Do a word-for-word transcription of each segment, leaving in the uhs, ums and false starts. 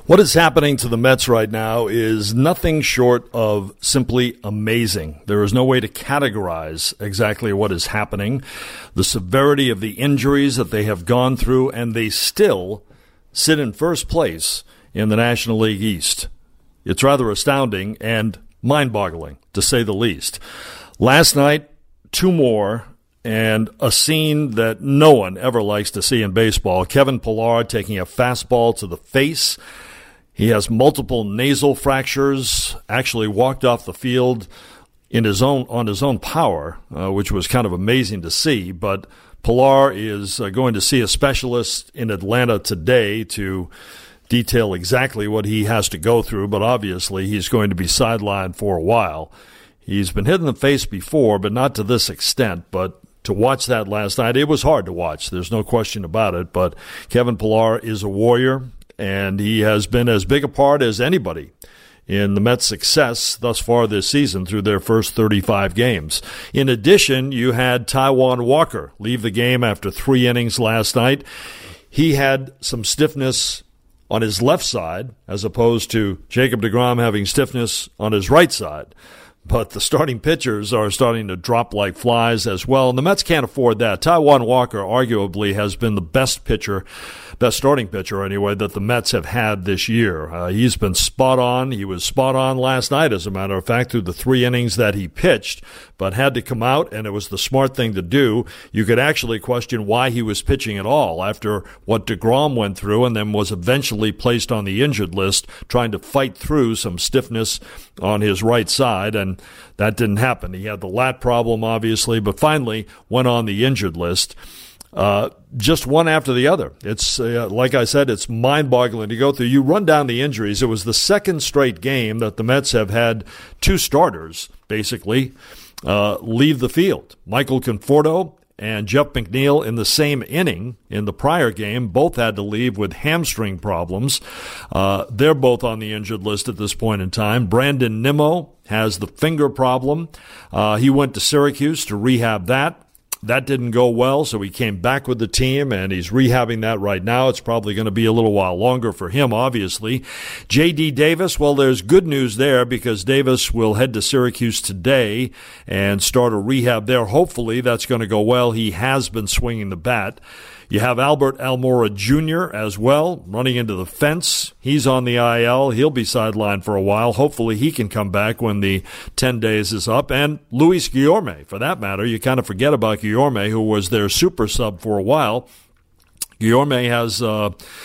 What is happening to the Mets right now is nothing short of simply amazing. There is no way to categorize exactly what is happening, the severity of the injuries that they have gone through, and they still sit in first place in the National League East. It's rather astounding and mind-boggling, to say the least. Last night, two more, and a scene that no one ever likes to see in baseball. Kevin Pillar taking a fastball to the face. He has multiple nasal fractures, actually walked off the field in his own on his own power, uh, which was kind of amazing to see. But Pillar is uh, going to see a specialist in Atlanta today to detail exactly what he has to go through, but obviously he's going to be sidelined for a while. He's been hit in the face before, but not to this extent. But to watch that last night, it was hard to watch. There's no question about it. But Kevin Pillar is a warrior, and he has been as big a part as anybody in the Mets' success thus far this season through their first thirty-five games. In addition, you had Taijuan Walker leave the game after three innings last night. He had some stiffness on his left side as opposed to Jacob deGrom having stiffness on his right side. But the starting pitchers are starting to drop like flies as well, and the Mets can't afford that. Taijuan Walker arguably has been the best pitcher, best starting pitcher anyway, that the Mets have had this year. Uh, he's been spot on. He was spot on last night, as a matter of fact, through the three innings that he pitched, but had to come out, and it was the smart thing to do. You could actually question why he was pitching at all after what deGrom went through and then was eventually placed on the injured list, trying to fight through some stiffness on his right side, and that didn't happen. He had the lat problem, obviously, but finally went on the injured list. Uh, just one after the other. It's, uh, like I said, it's mind-boggling to go through. You run down the injuries. It was the second straight game that the Mets have had two starters, basically, uh, leave the field. Michael Conforto and Jeff McNeil in the same inning in the prior game both had to leave with hamstring problems. Uh, they're both on the injured list at this point in time. Brandon Nimmo has the finger problem. Uh, he went to Syracuse to rehab that. That didn't go well, so he came back with the team, and he's rehabbing that right now. It's probably going to be a little while longer for him, obviously. J D. Davis, well, there's good news there because Davis will head to Syracuse today and start a rehab there. Hopefully that's going to go well. He has been swinging the bat. You have Albert Almora Junior as well, running into the fence. He's on the I L. He'll be sidelined for a while. Hopefully he can come back when the ten days is up. And Luis Guillorme, for that matter. You kind of forget about Guillorme, who was their super sub for a while. Guillorme has uh,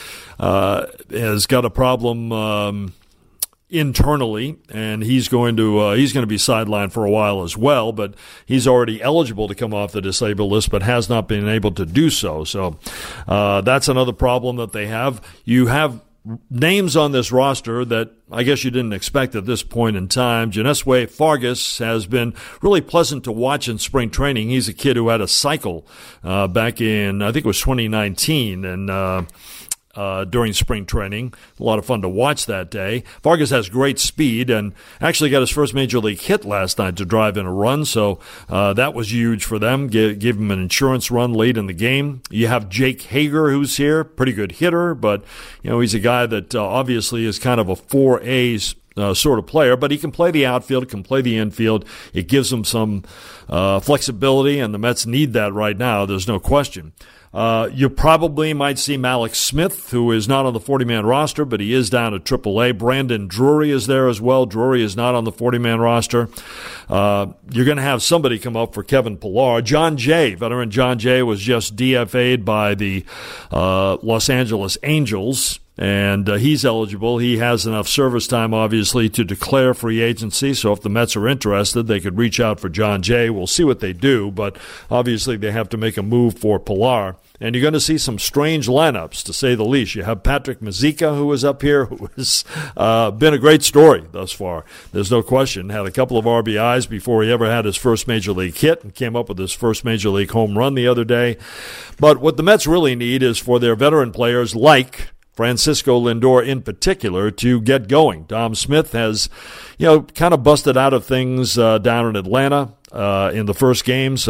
uh, has got a problem um, internally, and he's going to uh, he's going to be sidelined for a while as well. But he's already eligible to come off the disabled list, but has not been able to do so. So uh, that's another problem that they have. You have names on this roster that I guess you didn't expect at this point in time. Johneshway Fargas has been really pleasant to watch in spring training. He's a kid who had a cycle uh, back in, I think it was twenty nineteen, and uh, uh, during spring training. A lot of fun to watch that day. Fargas has great speed and actually got his first major league hit last night to drive in a run, so uh, that was huge for them. Give, give him an insurance run late in the game. You have Jake Hager, who's here, pretty good hitter, but you know he's a guy that uh, obviously is kind of a four A's Uh, sort of player, but he can play the outfield, can play the infield. It gives him some uh, flexibility, and the Mets need that right now. There's no question. Uh, you probably might see Malik Smith, who is not on the forty-man roster, but he is down at triple A. Brandon Drury is there as well. Drury is not on the forty-man roster. Uh, you're going to have somebody come up for Kevin Pillar. John Jay, veteran John Jay, was just D F A'd by the uh, Los Angeles Angels, and uh, he's eligible. He has enough service time, obviously, to declare free agency. So if the Mets are interested, they could reach out for John Jay. We'll see what they do, but obviously they have to make a move for Pillar. And you're going to see some strange lineups, to say the least. You have Patrick Mazeika, who is up here, who has uh, been a great story thus far. There's no question. Had a couple of R B Is before he ever had his first major league hit and came up with his first major league home run the other day. But what the Mets really need is for their veteran players like Francisco Lindor in particular to get going. Dom Smith has, you know, kind of busted out of things uh, down in Atlanta uh, in the first game, so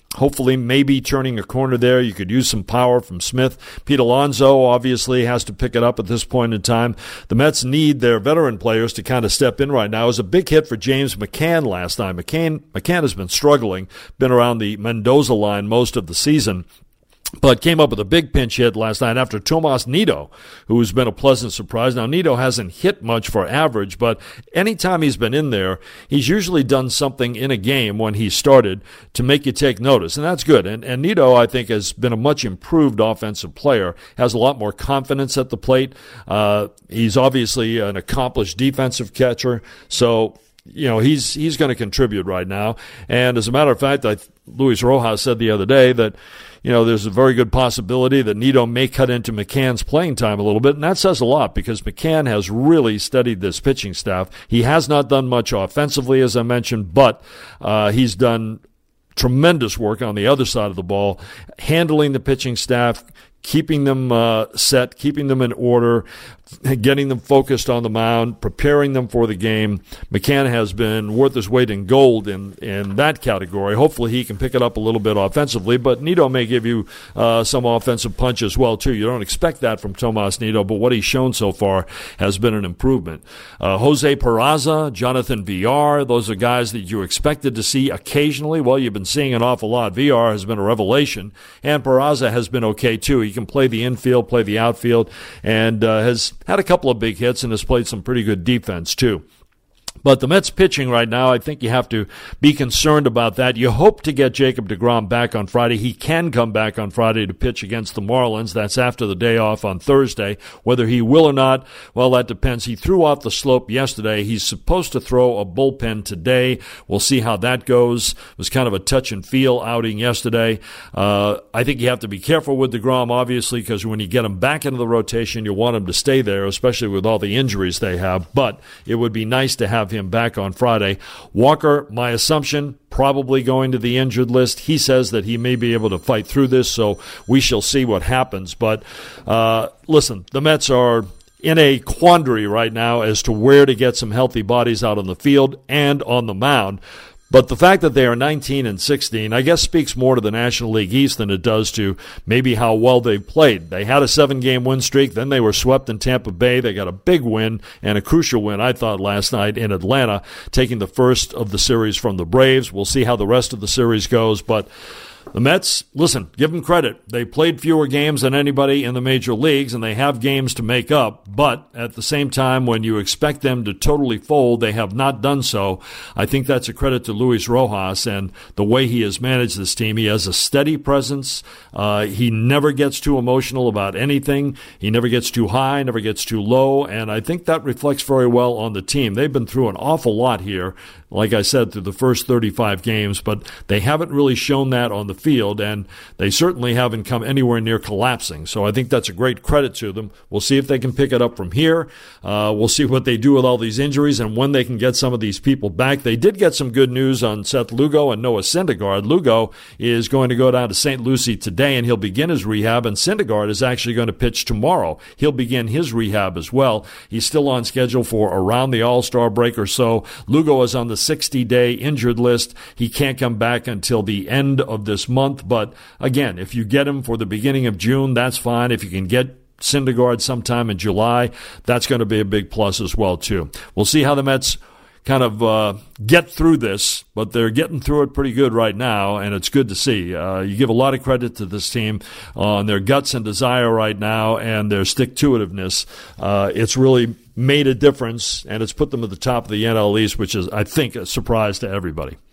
hopefully maybe turning a corner there. You could use some power from Smith. Pete Alonso obviously has to pick it up at this point in time. The Mets need their veteran players to kind of step in right now. It was a big hit for James McCann last time. McCann, McCann has been struggling, been around the Mendoza line most of the season, but came up with a big pinch hit last night after Tomas Nido, who's been a pleasant surprise. Now, Nido hasn't hit much for average, but anytime he's been in there, he's usually done something in a game when he started to make you take notice, and that's good. And, and Nido, I think, has been a much improved offensive player, has a lot more confidence at the plate. Uh, he's obviously an accomplished defensive catcher, so you know, he's he's going to contribute right now. And as a matter of fact, I, Luis Rojas said the other day that, you know, there's a very good possibility that Nido may cut into McCann's playing time a little bit, and that says a lot because McCann has really studied this pitching staff. He has not done much offensively, as I mentioned, but uh, he's done tremendous work on the other side of the ball, handling the pitching staff, keeping them uh, set, keeping them in order, getting them focused on the mound, preparing them for the game. McCann has been worth his weight in gold in, in that category. Hopefully he can pick it up a little bit offensively, but Nido may give you uh, some offensive punch as well, too. You don't expect that from Tomas Nido, but what he's shown so far has been an improvement. Uh, Jose Peraza, Jonathan Villar, those are guys that you expected to see occasionally. Well, you've been seeing an awful lot. Villar has been a revelation, and Peraza has been okay, too. He can play the infield, play the outfield, and uh, has had a couple of big hits and has played some pretty good defense, too. But the Mets pitching right now, I think you have to be concerned about that. You hope to get Jacob deGrom back on Friday. He can come back on Friday to pitch against the Marlins. That's after the day off on Thursday. Whether he will or not, well, that depends. He threw off the slope yesterday. He's supposed to throw a bullpen today. We'll see how that goes. It was kind of a touch-and-feel outing yesterday. Uh, I think you have to be careful with deGrom, obviously, because when you get him back into the rotation, you want him to stay there, especially with all the injuries they have. But it would be nice to have him back on Friday. Walker, my assumption, probably going to the injured list. He says that he may be able to fight through this, so we shall see what happens. But uh, listen, the Mets are in a quandary right now as to where to get some healthy bodies out on the field and on the mound. But the fact that they are nineteen and sixteen, I guess, speaks more to the National League East than it does to maybe how well they've played. They had a seven-game win streak. Then they were swept in Tampa Bay. They got a big win and a crucial win, I thought, last night in Atlanta, taking the first of the series from the Braves. We'll see how the rest of the series goes. But the Mets, listen, give them credit. They played fewer games than anybody in the major leagues, and they have games to make up. But at the same time, when you expect them to totally fold, they have not done so. I think that's a credit to Luis Rojas and the way he has managed this team. He has a steady presence. Uh, he never gets too emotional about anything. He never gets too high, never gets too low, and I think that reflects very well on the team. They've been through an awful lot here, like I said, through the first thirty-five games, but they haven't really shown that on the field, and they certainly haven't come anywhere near collapsing. So I think that's a great credit to them. We'll see if they can pick it up from here. Uh, we'll see what they do with all these injuries and when they can get some of these people back. They did get some good news on Seth Lugo and Noah Syndergaard. Lugo is going to go down to Saint Lucie today, and he'll begin his rehab, and Syndergaard is actually going to pitch tomorrow. He'll begin his rehab as well. He's still on schedule for around the All-Star break or so. Lugo is on the sixty-day injured list. He can't come back until the end of this month. But again, if you get him for the beginning of June, that's fine. If you can get Syndergaard sometime in July, that's going to be a big plus as well, too. We'll see how the Mets kind of uh, get through this, but they're getting through it pretty good right now, and it's good to see. Uh, you give a lot of credit to this team on their guts and desire right now and their stick-to-itiveness. Uh, it's really made a difference, and it's put them at the top of the N L East, which is, I think, a surprise to everybody.